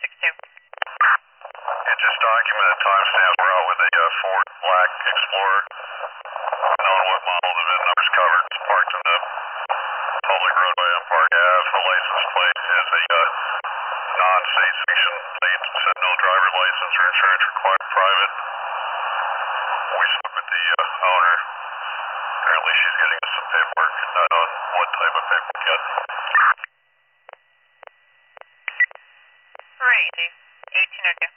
It just documented timestamps. We're out with a Ford Black Explorer. Unknown what model, the VIN number's covered. It's parked in the public roadway on Park Ave. The license plate is a non-state sanction plate. Said no driver license or insurance required private. We spoke with the owner. Apparently she's getting us some paperwork. Not on what type of paperwork yet. Alright, 1802.